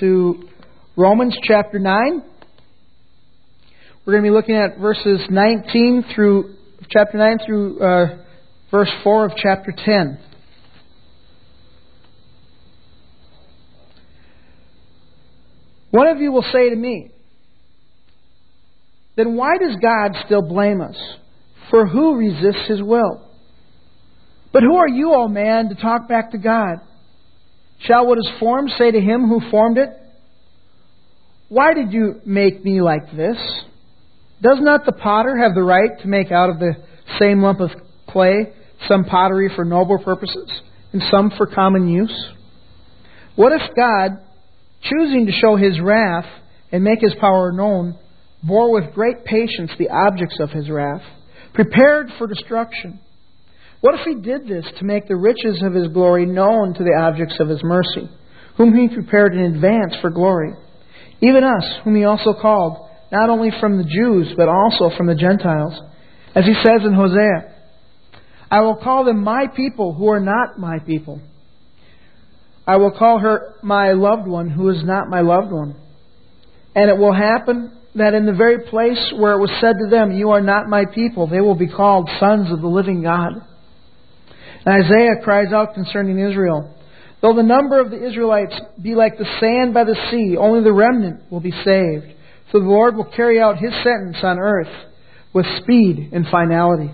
to Romans chapter 9. We're going to be looking at verses 19 through chapter 9 through verse 4 of chapter 10. One of you will say to me, then why does God still blame us? For who resists His will? But who are you, O man, to talk back to God? Shall what is formed say to Him who formed it, why did you make me like this? Does not the potter have the right to make out of the same lump of clay some pottery for noble purposes and some for common use? What if God, choosing to show His wrath and make His power known, bore with great patience the objects of His wrath, prepared for destruction? What if He did this to make the riches of His glory known to the objects of His mercy, whom He prepared in advance for glory? Even us, whom He also called, not only from the Jews, but also from the Gentiles. As He says in Hosea, I will call them my people who are not my people. I will call her my loved one who is not my loved one. And it will happen that in the very place where it was said to them, you are not my people, they will be called sons of the living God. And Isaiah cries out concerning Israel, though the number of the Israelites be like the sand by the sea, only the remnant will be saved. For the Lord will carry out His sentence on earth with speed and finality.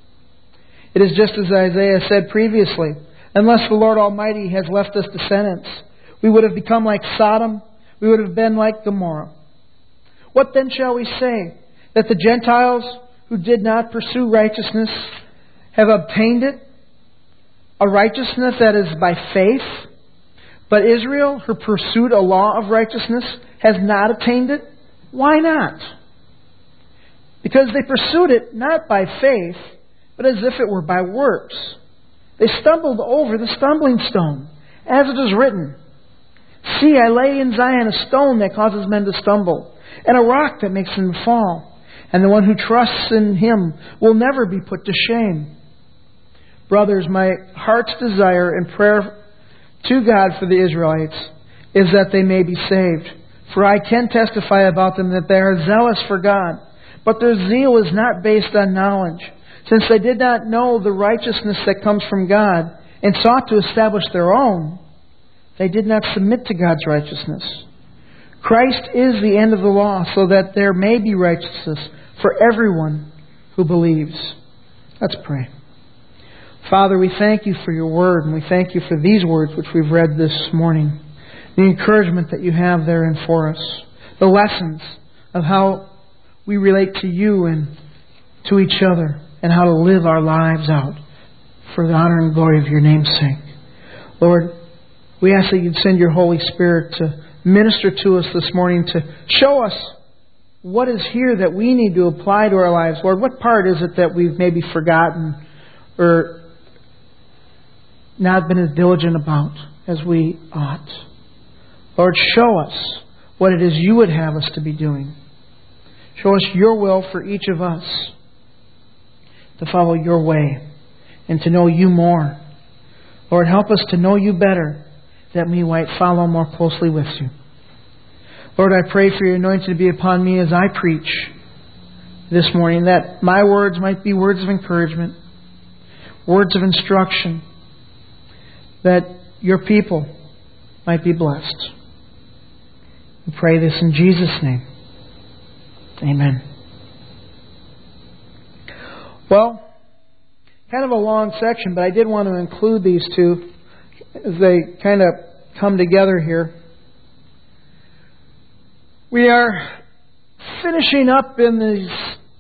It is just as Isaiah said previously, unless the Lord Almighty has left us descendants, we would have become like Sodom, we would have been like Gomorrah. What then shall we say? That the Gentiles who did not pursue righteousness have obtained it? A righteousness that is by faith? But Israel, who pursued a law of righteousness, has not attained it? Why not? Because they pursued it not by faith, but as if it were by works. They stumbled over the stumbling stone, as it is written, see, I lay in Zion a stone that causes men to stumble, and a rock that makes them fall. And the one who trusts in Him will never be put to shame. Brothers, my heart's desire and prayer to God for the Israelites is that they may be saved. For I can testify about them that they are zealous for God, but their zeal is not based on knowledge. Since they did not know the righteousness that comes from God and sought to establish their own, they did not submit to God's righteousness. Christ is the end of the law, so that there may be righteousness for everyone who believes. Let's pray. Father, we thank You for Your Word, and we thank You for these words which we've read this morning. The encouragement that You have therein for us. The lessons of how we relate to You and to each other, and how to live our lives out for the honor and glory of Your name's sake. Lord, we ask that You'd send Your Holy Spirit to minister to us this morning, to show us what is here that we need to apply to our lives. Lord, what part is it that we've maybe forgotten or not been as diligent about as we ought? Lord, show us what it is You would have us to be doing. Show us Your will for each of us to follow Your way and to know You more. Lord, help us to know You better, that we might follow more closely with You. Lord, I pray for Your anointing to be upon me as I preach this morning, that my words might be words of encouragement, words of instruction, that Your people might be blessed. We pray this in Jesus' name. Amen. Well, kind of a long section, but I did want to include these two as they kind of come together here. We are finishing up in these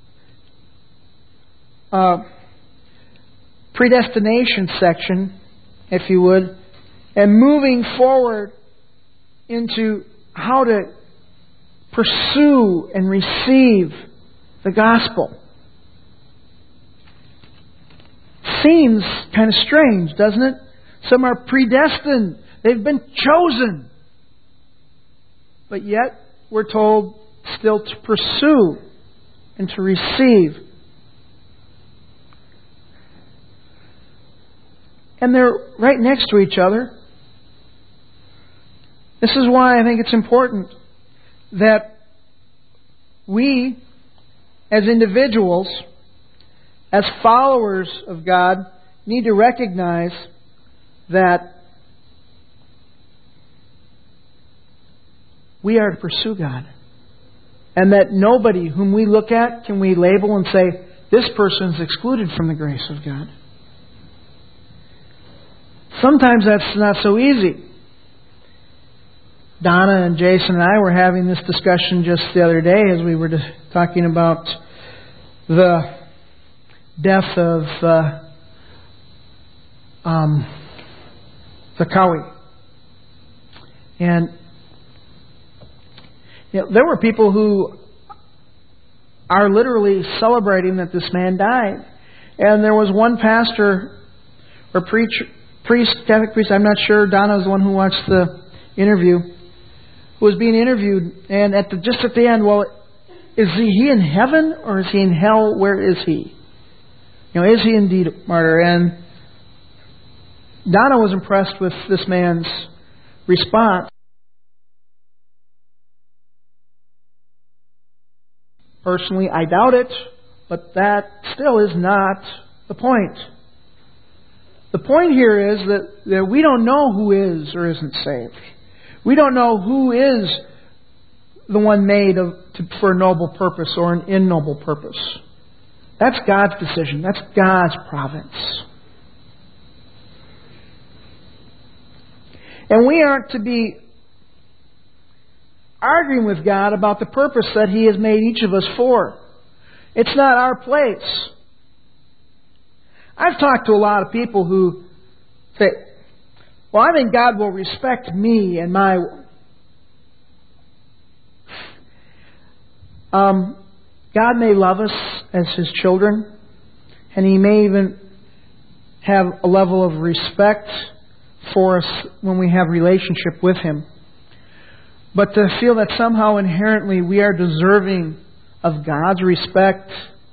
predestination section, if you would, and moving forward into how to pursue and receive the gospel. Seems kind of strange, doesn't it? Some are predestined. They've been chosen. But yet, we're told still to pursue and to receive. And they're right next to each other. This is why I think it's important that we, as individuals, as followers of God, need to recognize that we are to pursue God. And that nobody whom we look at can we label and say, this person is excluded from the grace of God. Sometimes that's not so easy. Donna and Jason and I were having this discussion just the other day as we were talking about the death of Zakawi. And there were people who are literally celebrating that this man died. And there was one pastor or priest, Catholic priest, I'm not sure, Donna was the one who watched the interview, who was being interviewed, and just at the end, well, is he in heaven or is he in hell? Where is he? Is he indeed a martyr? And Donna was impressed with this man's response. Personally, I doubt it, but that still is not the point. The point here is that we don't know who is or isn't saved. We don't know who is the one made for a noble purpose or an ignoble purpose. That's God's decision. That's God's providence. And we aren't to be arguing with God about the purpose that He has made each of us for. It's not our place. I've talked to a lot of people who say, well, I think God will respect me and my... God may love us as His children, and He may even have a level of respect for us when we have relationship with Him. But to feel that somehow inherently we are deserving of God's respect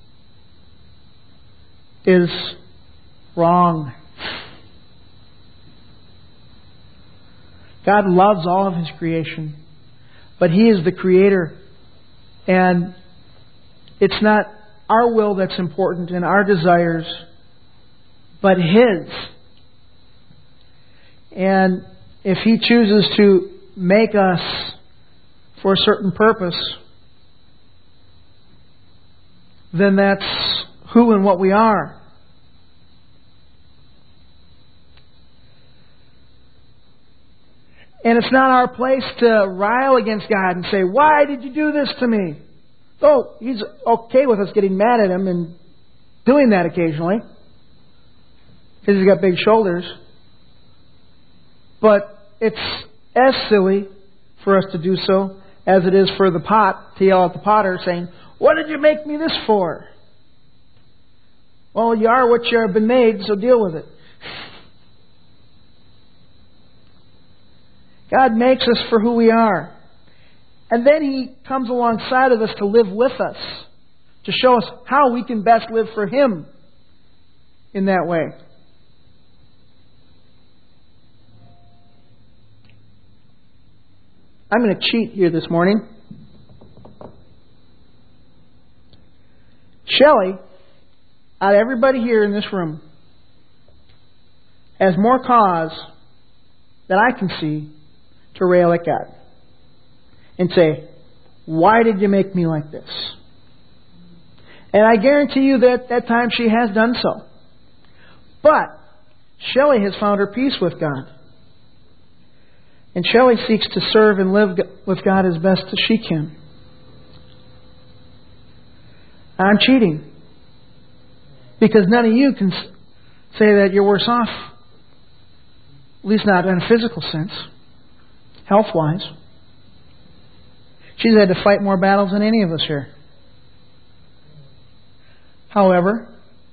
is wrong. God loves all of His creation, but He is the Creator. And it's not our will that's important and our desires, but His. And if He chooses to make us for a certain purpose, then that's who and what we are. And it's not our place to rile against God and say, why did you do this to me? Oh, He's okay with us getting mad at Him and doing that occasionally, because He's got big shoulders. But it's as silly for us to do so as it is for the pot to yell at the potter saying, what did you make me this for? Well, you are what you have been made, so deal with it. God makes us for who we are. And then He comes alongside of us to live with us, to show us how we can best live for Him in that way. I'm going to cheat here this morning. Shelley, out of everybody here in this room, has more cause that I can see to rail at God and say, why did you make me like this? And I guarantee you that at times she has done so. But Shelley has found her peace with God. And Shelley seeks to serve and live with God as best as she can. I'm cheating, because none of you can say that you're worse off. At least not in a physical sense, health-wise. She's had to fight more battles than any of us here. However,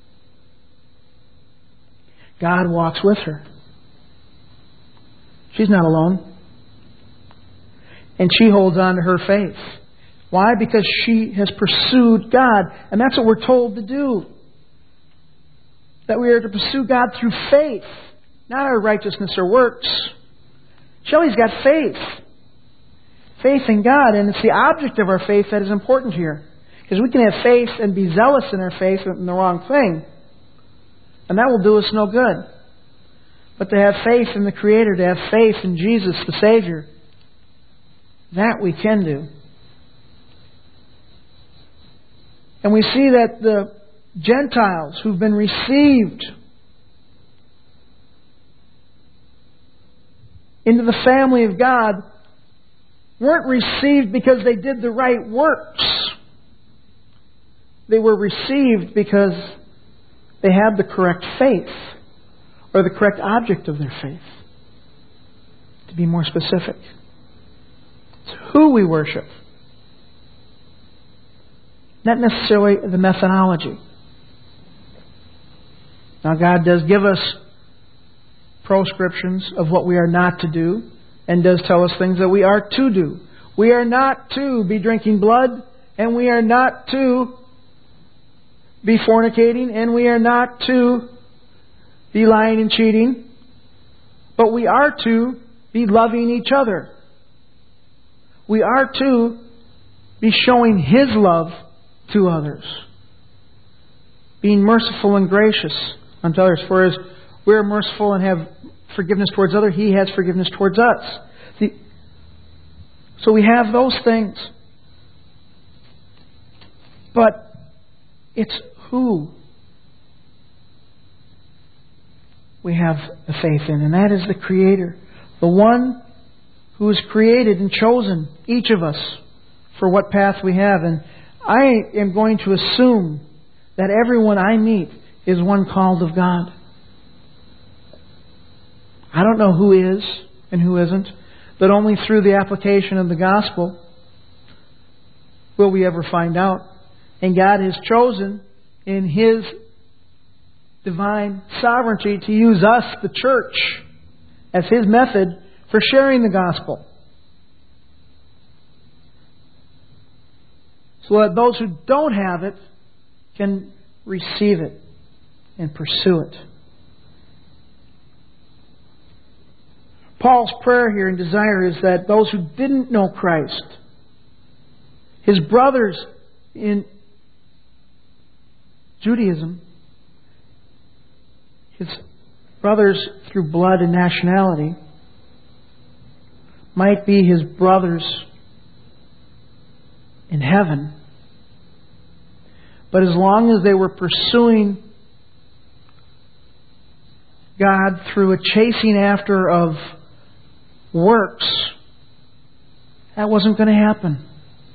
God walks with her. She's not alone. And she holds on to her faith. Why? Because she has pursued God. And that's what we're told to do. That we are to pursue God through faith, not our righteousness or works. Shelley's got faith. faith in God, and it's the object of our faith that is important here. Because we can have faith and be zealous in our faith in the wrong thing, and that will do us no good. But to have faith in the Creator, to have faith in Jesus, the Savior, that we can do. And we see that the Gentiles who've been received into the family of God weren't received because they did the right works. They were received because they had the correct faith, or the correct object of their faith. To be more specific, it's who we worship, not necessarily the methodology. Now, God does give us proscriptions of what we are not to do, and does tell us things that we are to do. We are not to be drinking blood, and we are not to be fornicating, and we are not to be lying and cheating, but we are to be loving each other. We are to be showing His love to others, being merciful and gracious unto others. For as we are merciful and have forgiveness towards others, He has forgiveness towards us. So we have those things. But it's who we have the faith in, and that is the Creator. The one who has created and chosen each of us for what path we have. And I am going to assume that everyone I meet is one called of God. I don't know who is and who isn't, but only through the application of the gospel will we ever find out. And God has chosen in His divine sovereignty to use us, the church, as His method for sharing the gospel. So that those who don't have it can receive it and pursue it. Paul's prayer here and desire is that those who didn't know Christ, his brothers in Judaism, his brothers through blood and nationality, might be his brothers in heaven. But as long as they were pursuing God through a chasing after of works, that wasn't going to happen.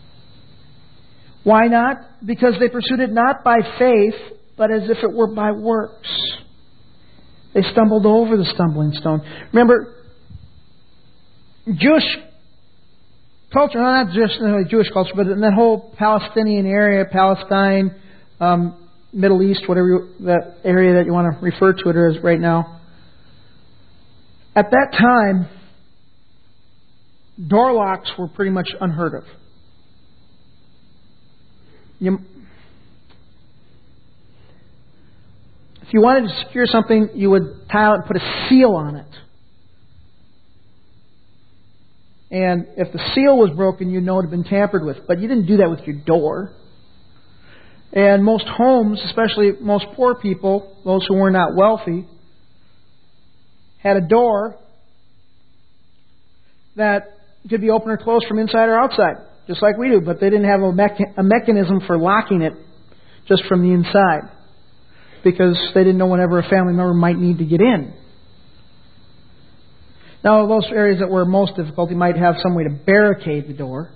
Why not? Because they pursued it not by faith, but as if it were by works. They stumbled over the stumbling stone. Remember, Jewish culture, not just Jewish culture, but in that whole Palestinian area, Palestine, Middle East, whatever that area that you want to refer to it as right now. At that time, door locks were pretty much unheard of. If you wanted to secure something, you would tile it and put a seal on it. And if the seal was broken, you'd know it had been tampered with. But you didn't do that with your door. And most homes, especially most poor people, those who were not wealthy, had a door that could be open or closed from inside or outside, just like we do. But they didn't have a mechanism for locking it just from the inside, because they didn't know whenever a family member might need to get in. Now, those areas that were most difficult, you might have some way to barricade the door.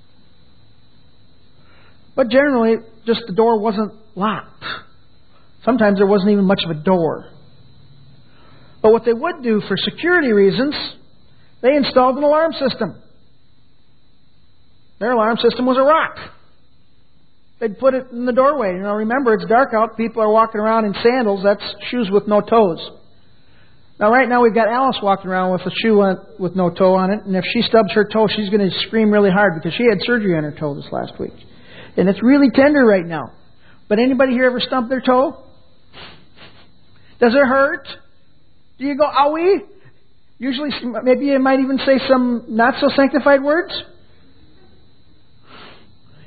But generally, just the door wasn't locked. Sometimes there wasn't even much of a door. But what they would do for security reasons, they installed an alarm system. Their alarm system was a rock. They'd put it in the doorway. You know, remember, it's dark out. People are walking around in sandals. That's shoes with no toes. Now, right now, we've got Alice walking around with a shoe with no toe on it. And if she stubs her toe, she's going to scream really hard because she had surgery on her toe this last week. And it's really tender right now. But anybody here ever stump their toe? Does it hurt? Do you go, owie? Usually, maybe you might even say some not so sanctified words.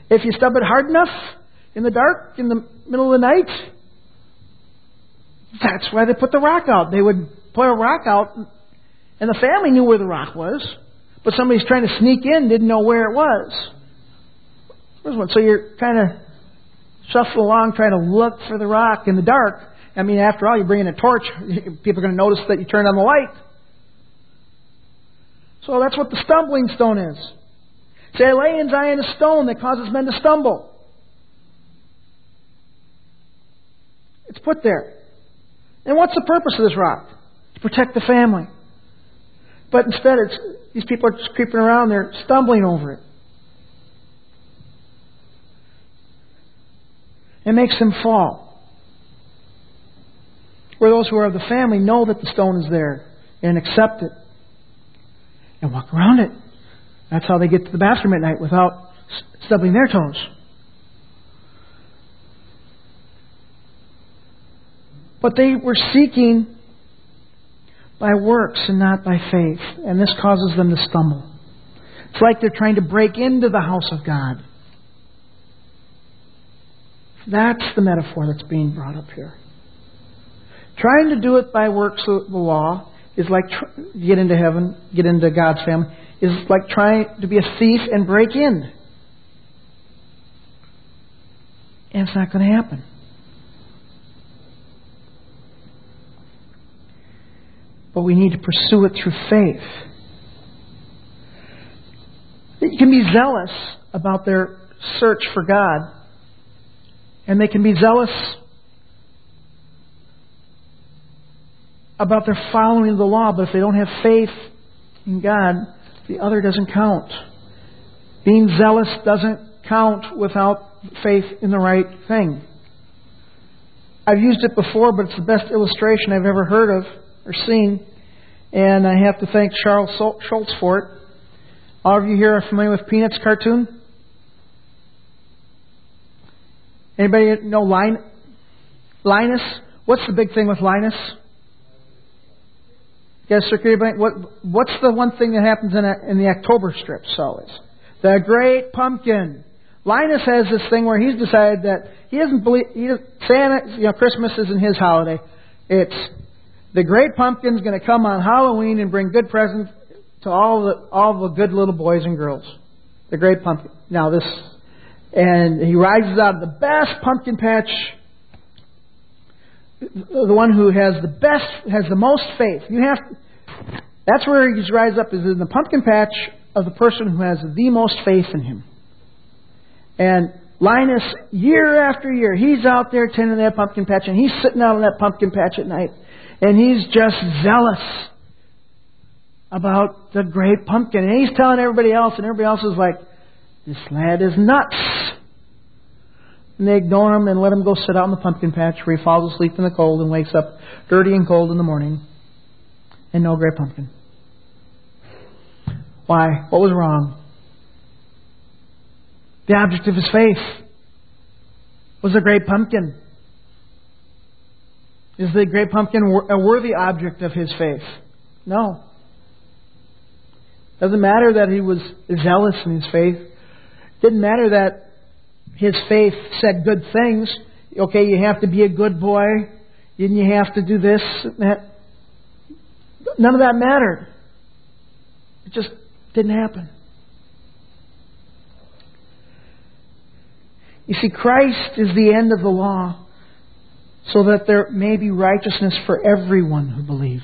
If you stub it hard enough, in the dark, in the middle of the night, that's why they put the rock out. They would put a rock out, and the family knew where the rock was, but somebody's trying to sneak in didn't know where it was. There's one. So you're kind of shuffling along trying to look for the rock in the dark. I mean, after all, you bring in a torch, people are going to notice that you turned on the light. So that's what the stumbling stone is. Say, I lay in Zion a stone that causes men to stumble. It's put there. And what's the purpose of this rock? To protect the family. But instead, these people are just creeping around, they're stumbling over it. It makes them fall. Where those who are of the family know that the stone is there and accept it and walk around it. That's how they get to the bathroom at night without stubbing their toes. But they were seeking by works and not by faith. And this causes them to stumble. It's like they're trying to break into the house of God. That's the metaphor that's being brought up here. Trying to do it by works of the law is like get into heaven, get into God's family, is like trying to be a thief and break in. And it's not going to happen. But we need to pursue it through faith. You can be zealous about their search for God. And they can be zealous about their following the law. But if they don't have faith in God, the other doesn't count. Being zealous doesn't count without faith in the right thing. I've used it before, but it's the best illustration I've ever heard of or seen. And I have to thank Charles Schultz for it. All of you here are familiar with Peanuts cartoon? Anybody know Linus? What's the big thing with Linus? You guys circulate blank? What's the one thing that happens in the October strips always? The Great Pumpkin. Linus has this thing where he's decided that he doesn't believe Santa. Christmas isn't his holiday. It's the Great Pumpkin's going to come on Halloween and bring good presents to all the good little boys and girls. The Great Pumpkin. And he rises out of the best pumpkin patch. The one who has the most faith. That's where he rises up, is in the pumpkin patch of the person who has the most faith in him. And Linus, year after year, he's out there tending that pumpkin patch, and he's sitting out on that pumpkin patch at night, and he's just zealous about the Great Pumpkin. And he's telling everybody else, and everybody else is like, this lad is nuts. And they ignore him and let him go sit out in the pumpkin patch where he falls asleep in the cold and wakes up dirty and cold in the morning. And no Great Pumpkin. Why? What was wrong? The object of his faith was the Great Pumpkin. Is the Great Pumpkin a worthy object of his faith? No. Doesn't matter that he was zealous in his faith. Didn't matter that his faith said good things. Okay, you have to be a good boy. And you have to do this and that. None of that mattered. It just didn't happen. You see, Christ is the end of the law so that there may be righteousness for everyone who believes.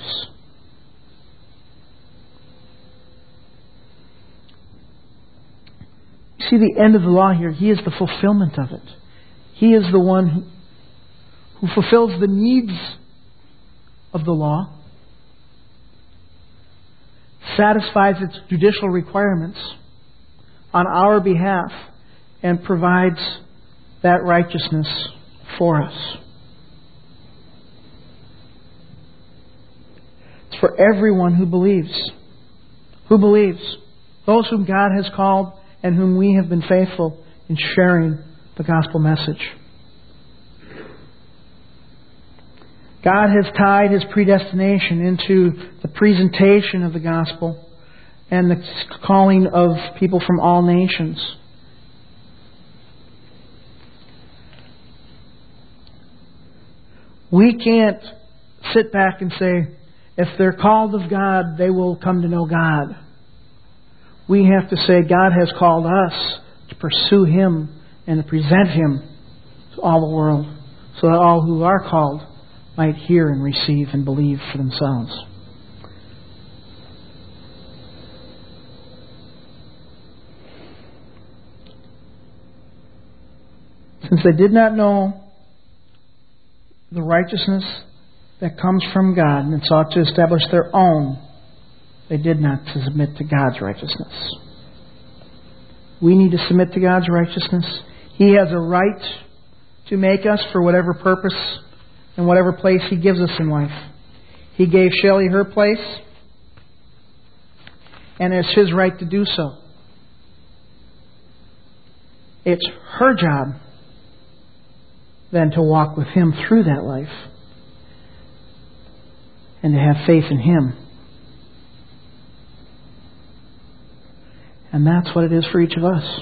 You see, the end of the law here, He is the fulfillment of it. He is the one who fulfills the needs of the law, satisfies its judicial requirements on our behalf, and provides that righteousness for us. It's for everyone who believes. Who believes? Those whom God has called and whom we have been faithful in sharing the gospel message. God has tied His predestination into the presentation of the gospel and the calling of people from all nations. We can't sit back and say, if they're called of God, they will come to know God. We have to say, God has called us to pursue Him and to present Him to all the world, so that all who are called might hear and receive and believe for themselves. Since they did not know the righteousness that comes from God and sought to establish their own, they did not submit to God's righteousness. We need to submit to God's righteousness. He has a right to make us for whatever purpose and whatever place He gives us in life. He gave Shelley her place, and it's His right to do so. It's her job then to walk with Him through that life and to have faith in Him. And that's what it is for each of us.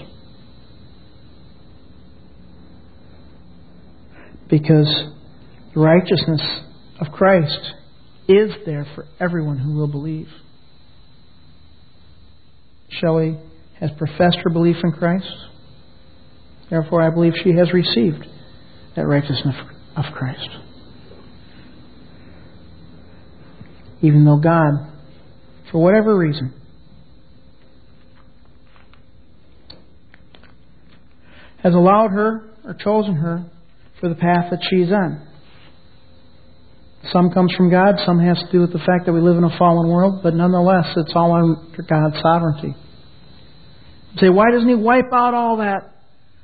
Because the righteousness of Christ is there for everyone who will believe. Shelley has professed her belief in Christ. Therefore, I believe she has received that righteousness of Christ. Even though God, for whatever reason, has allowed her or chosen her for the path that she is on. Some comes from God, some has to do with the fact that we live in a fallen world, but nonetheless, it's all under God's sovereignty. You say, why doesn't He wipe out all that?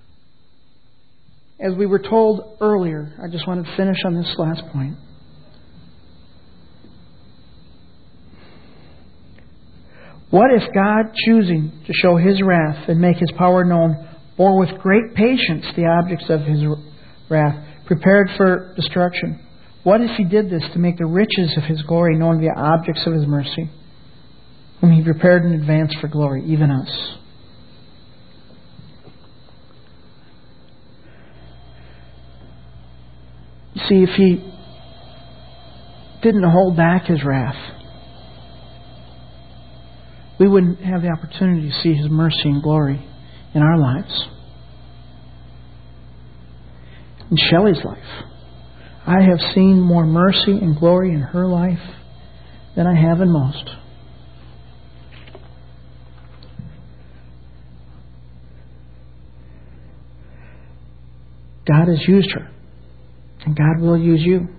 As we were told earlier, I just wanted to finish on this last point. What if God, choosing to show His wrath and make His power known, bore with great patience the objects of His wrath, prepared for destruction? What if He did this to make the riches of His glory known to the objects of His mercy, whom He prepared in advance for glory, even us? You see, if He didn't hold back His wrath, we wouldn't have the opportunity to see His mercy and glory in our lives. In Shelley's life, I have seen more mercy and glory in her life than I have in most. God has used her, and God will use you.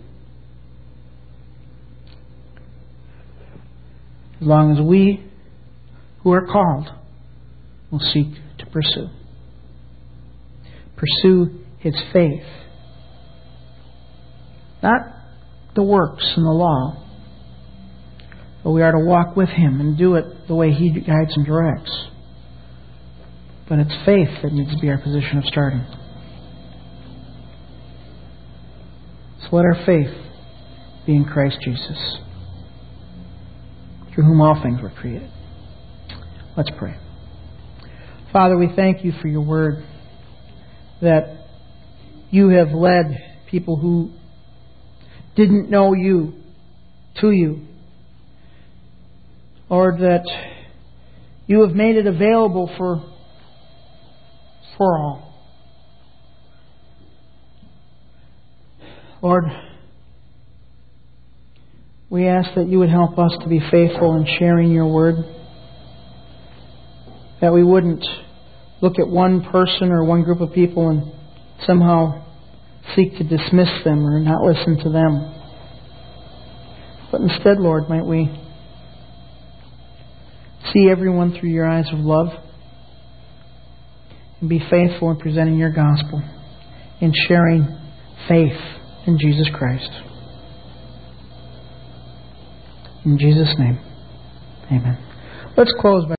As long as we who are called will seek to pursue. Pursue His faith. Not the works and the law. But we are to walk with Him and do it the way He guides and directs. But it's faith that needs to be our position of starting. So let our faith be in Christ Jesus, through whom all things were created. Let's pray. Father, we thank You for Your word, that You have led people who didn't know You to You. Lord, that You have made it available for all. Lord, we ask that You would help us to be faithful in sharing Your word, that we wouldn't look at one person or one group of people and somehow seek to dismiss them or not listen to them. But instead, Lord, might we see everyone through Your eyes of love and be faithful in presenting Your gospel and sharing faith in Jesus Christ. In Jesus' name, amen. Let's close by